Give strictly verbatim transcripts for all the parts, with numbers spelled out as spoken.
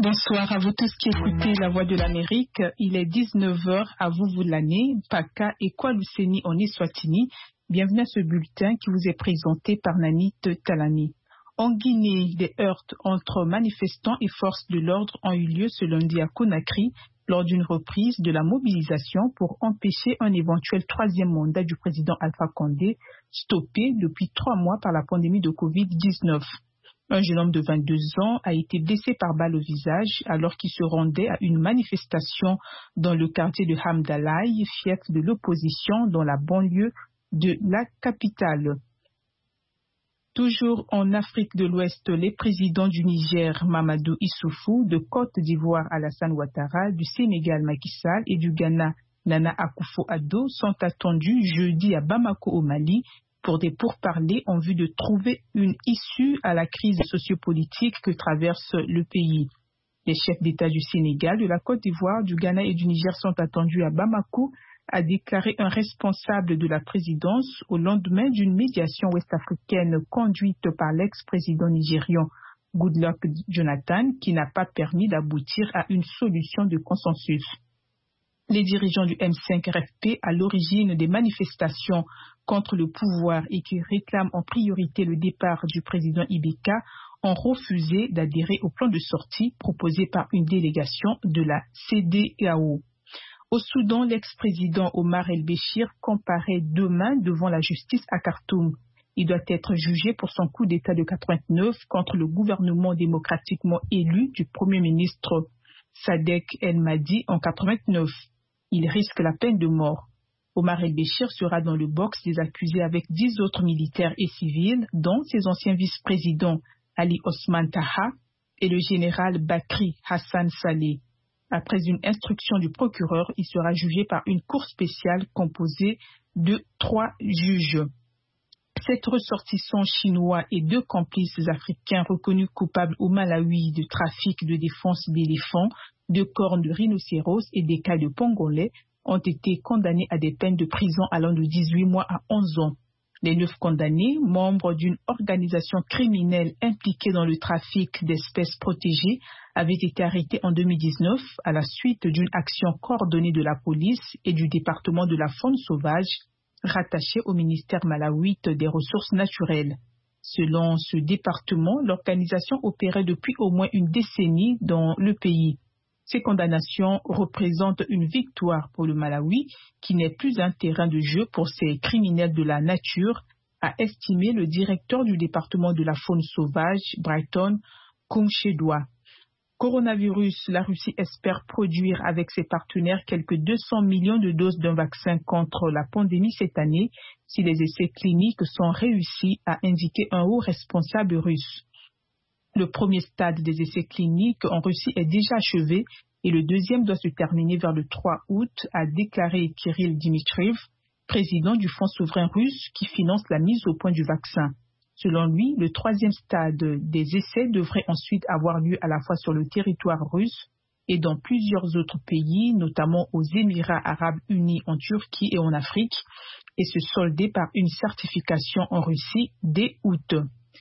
Bonsoir à vous tous qui écoutez La Voix de l'Amérique. Il est dix-neuf heures à Vuvulanné, Paka et Kwaluseni en Eswatini. Bienvenue à ce bulletin qui vous est présenté par Nanit Talani. En Guinée, des heurts entre manifestants et forces de l'ordre ont eu lieu ce lundi à Conakry lors d'une reprise de la mobilisation pour empêcher un éventuel troisième mandat du président Alpha Condé, stoppé depuis trois mois par la pandémie de covid dix-neuf. Un jeune homme de vingt-deux ans a été blessé par balle au visage alors qu'il se rendait à une manifestation dans le quartier de Hamdalaï, fief de l'opposition dans la banlieue de la capitale. Toujours en Afrique de l'Ouest, les présidents du Niger, Mamadou Issoufou, de Côte d'Ivoire, Alassane Ouattara, du Sénégal, Macky Sall et du Ghana, Nana Akufo-Addo, sont attendus jeudi à Bamako au Mali pour des pourparlers en vue de trouver une issue à la crise sociopolitique que traverse le pays. Les chefs d'État du Sénégal, de la Côte d'Ivoire, du Ghana et du Niger sont attendus à Bamako, a déclaré un responsable de la présidence au lendemain d'une médiation ouest-africaine conduite par l'ex-président nigérian Goodluck Jonathan qui n'a pas permis d'aboutir à une solution de consensus. Les dirigeants du M cinq R F P, à l'origine des manifestations contre le pouvoir et qui réclament en priorité le départ du président Ibeka, ont refusé d'adhérer au plan de sortie proposé par une délégation de la C D A O. Au Soudan, l'ex-président Omar el-Béchir comparaît demain devant la justice à Khartoum. Il doit être jugé pour son coup d'État de quatre-vingt-neuf contre le gouvernement démocratiquement élu du Premier ministre Sadek El-Mahdi en quatre-vingt-neuf. Il risque la peine de mort. Omar el-Béchir sera dans le box des accusés avec dix autres militaires et civils, dont ses anciens vice-présidents Ali Osman Taha et le général Bakri Hassan Saleh. Après une instruction du procureur, il sera jugé par une cour spéciale composée de trois juges. Sept ressortissants chinois et deux complices africains reconnus coupables au Malawi de trafic de défense d'éléphants, de cornes de rhinocéros et des cas de pangolais ont été condamnés à des peines de prison allant de dix-huit mois à onze ans. Les neuf condamnés, membres d'une organisation criminelle impliquée dans le trafic d'espèces protégées, avaient été arrêtés en deux mille dix-neuf à la suite d'une action coordonnée de la police et du département de la faune sauvage rattaché au ministère malawite des ressources naturelles. Selon ce département, l'organisation opérait depuis au moins une décennie dans le pays. Ces condamnations représentent une victoire pour le Malawi, qui n'est plus un terrain de jeu pour ces criminels de la nature, a estimé le directeur du département de la faune sauvage, Brighton Kumchedwa. Coronavirus, la Russie espère produire avec ses partenaires quelques deux cents millions de doses d'un vaccin contre la pandémie cette année, si les essais cliniques sont réussis, a indiqué un haut responsable russe. Le premier stade des essais cliniques en Russie est déjà achevé et le deuxième doit se terminer vers le trois août, a déclaré Kirill Dmitriev, président du Fonds souverain russe qui finance la mise au point du vaccin. Selon lui, le troisième stade des essais devrait ensuite avoir lieu à la fois sur le territoire russe et dans plusieurs autres pays, notamment aux Émirats arabes unis, en Turquie et en Afrique, et se solder par une certification en Russie dès août.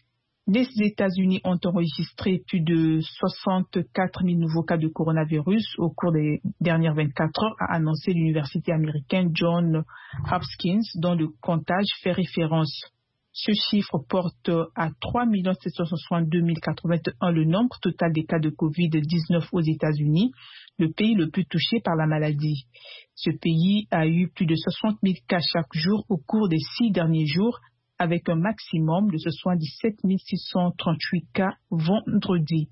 Les États-Unis ont enregistré plus de soixante-quatre mille nouveaux cas de coronavirus au cours des dernières vingt-quatre heures, a annoncé l'université américaine Johns Hopkins, dont le comptage fait référence. Ce chiffre porte à trois millions sept cent soixante-deux mille quatre-vingt-un le nombre total des cas de covid dix-neuf aux États-Unis, le pays le plus touché par la maladie. Ce pays a eu plus de soixante mille cas chaque jour au cours des six derniers jours, avec un maximum de soixante-dix-sept mille six cent trente-huit cas vendredi.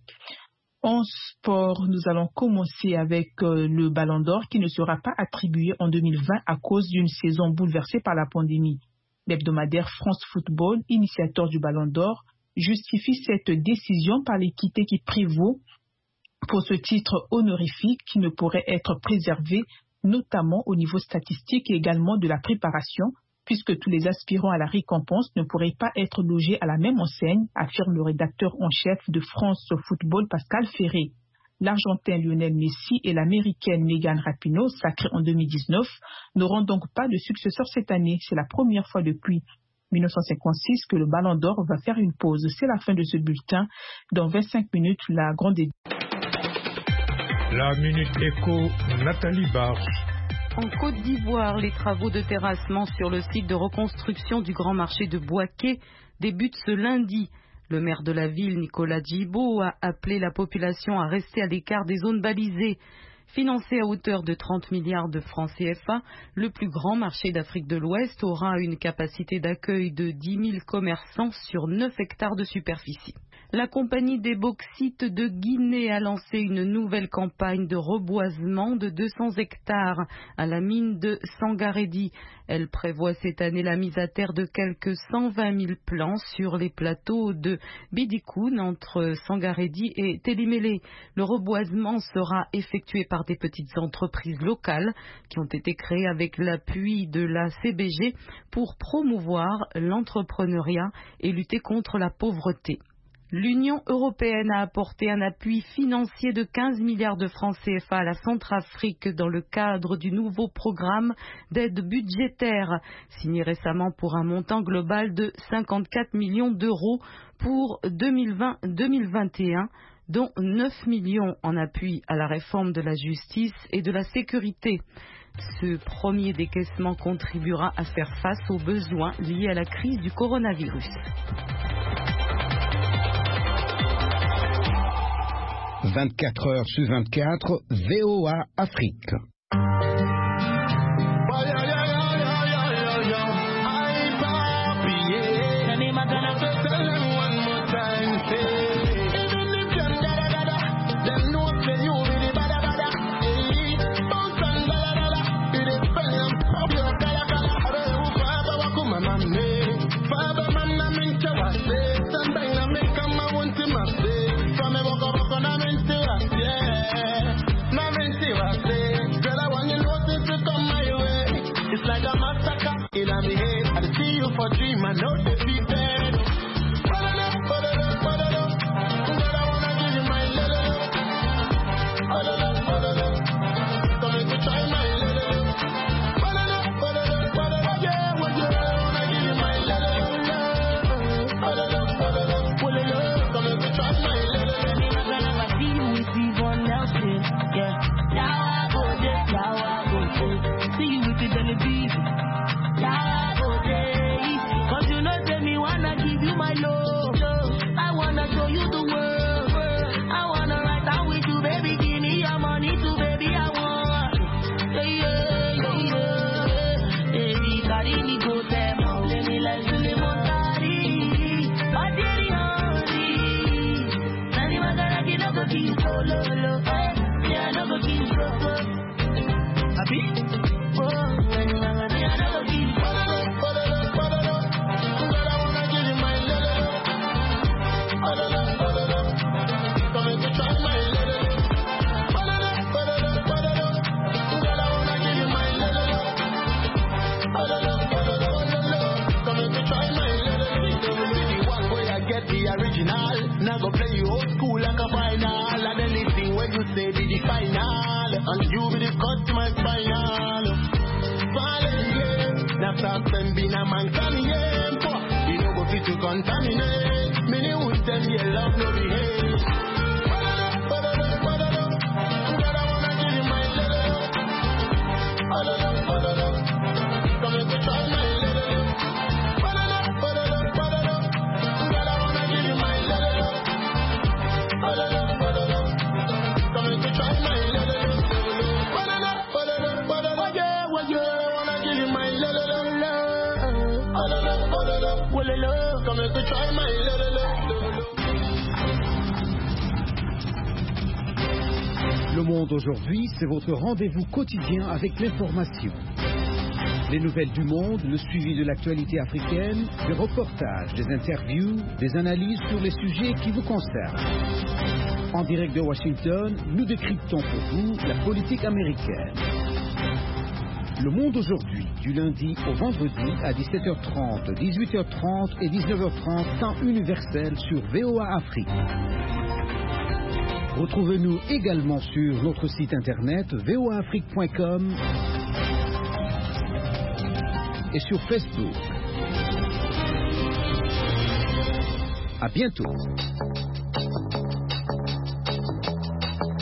En sport, nous allons commencer avec euh, le Ballon d'Or qui ne sera pas attribué en deux mille vingt à cause d'une saison bouleversée par la pandémie. L'hebdomadaire France Football, initiateur du Ballon d'Or, justifie cette décision par l'équité qui prévaut pour ce titre honorifique qui ne pourrait être préservé, notamment au niveau statistique et également de la préparation, puisque tous les aspirants à la récompense ne pourraient pas être logés à la même enseigne, affirme le rédacteur en chef de France Football, Pascal Ferré. L'Argentin Lionel Messi et l'Américaine Megan Rapinoe, sacrée en deux mille dix-neuf, n'auront donc pas de successeur cette année. C'est la première fois depuis mille neuf cent cinquante-six que le Ballon d'Or va faire une pause. C'est la fin de ce bulletin. Dans vingt-cinq minutes, la grande édition. La Minute Éco, Nathalie Barge. En Côte d'Ivoire, les travaux de terrassement sur le site de reconstruction du grand marché de Bouaké débutent ce lundi. Le maire de la ville, Nicolas Djibo, a appelé la population à rester à l'écart des zones balisées. Financé à hauteur de trente milliards de francs C F A, le plus grand marché d'Afrique de l'Ouest aura une capacité d'accueil de dix mille commerçants sur neuf hectares de superficie. La compagnie des bauxites de Guinée a lancé une nouvelle campagne de reboisement de deux cents hectares à la mine de Sangarédi. Elle prévoit cette année la mise à terre de quelques cent vingt mille plants sur les plateaux de Bidikoun entre Sangarédi et Télimélé. Le reboisement sera effectué par des petites entreprises locales qui ont été créées avec l'appui de la C B G pour promouvoir l'entrepreneuriat et lutter contre la pauvreté. L'Union européenne a apporté un appui financier de quinze milliards de francs C F A à la Centrafrique dans le cadre du nouveau programme d'aide budgétaire, signé récemment pour un montant global de cinquante-quatre millions d'euros pour deux mille vingt deux mille vingt et un, dont neuf millions en appui à la réforme de la justice et de la sécurité. Ce premier décaissement contribuera à faire face aux besoins liés à la crise du coronavirus. vingt-quatre heures sur vingt-quatre, V O A Afrique. For dream, I know they be bad. Come and try my little. Yeah, what you wanna give you my little. Come and try my little. I see you with Yvonne Nelson. Yeah, now I go there, now I go there. See you with the belly beef. Now I go there. My love, I wanna show you the world. I wanna ride down with you, baby. Give me your money too, baby. I want. Yeah, yeah, yeah, yeah. Baby, carry me go there. Let me let you live on carry. I did it only. Nani magara ki no go kiss solo, lo. Yeah, no go kiss solo. Happy? Oh, nani magara ki no go kiss solo. Now go play you old school like a final. And anything when you say be the final. And you be the cut to my final. Falling game. Now start them being a man coming in. You know go fit to contaminate. Many would tell me love no behave. Come and try my Le Monde aujourd'hui, c'est votre rendez-vous quotidien avec l'information. Les nouvelles du monde, le suivi de l'actualité africaine, des reportages, des interviews, des analyses sur les sujets qui vous concernent. En direct de Washington, nous décryptons pour vous la politique américaine. Le Monde aujourd'hui, du lundi au vendredi à dix-sept heures trente, dix-huit heures trente et dix-neuf heures trente, temps universel sur V O A Afrique. Retrouvez-nous également sur notre site internet v o a afrique point com et sur Facebook. À bientôt.